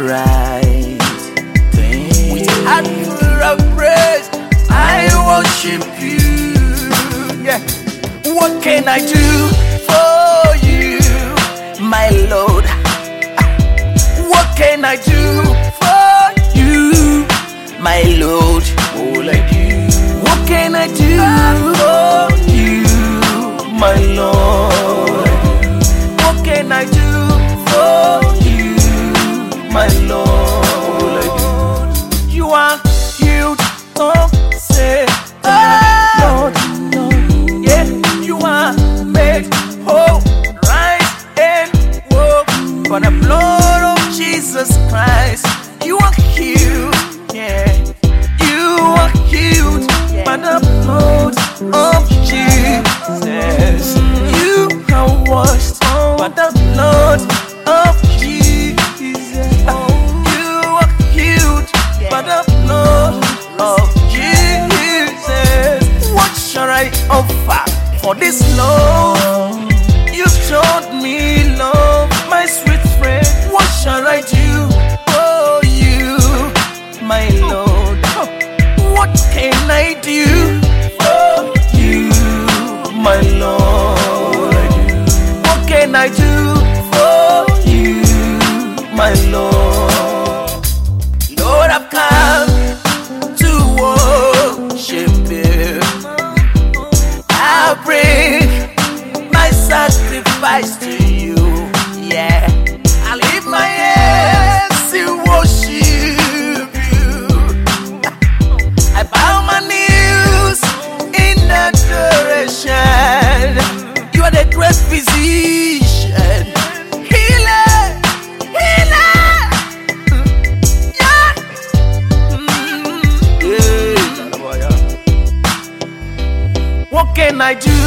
right thing. With a heart full of praise, I worship you. Yeah. What can I do for you, my Lord? What can I do for you, my Lord? All I do. What can I do for you, my Lord? What can I do for you, my Lord? You are healed, oh, say, Lord. Yeah, you are made whole, rise and walk by the blood of Jesus Christ. You are healed, yeah. You are healed by the blood of Jesus. You are washed by the blood of Jesus. You are healed by the blood of Jesus. What shall I offer for this love? You showed me love, my sweet friend. What shall I do for you, my Lord? What can I do for you, my Lord? What can I do for you, my Lord? Lord, I've come to worship you. I bring my sacrifice to you. Yeah, I lift my hands to worship you. I bow my knees in adoration. You are the great physician, healer, healer. Yeah. What can I do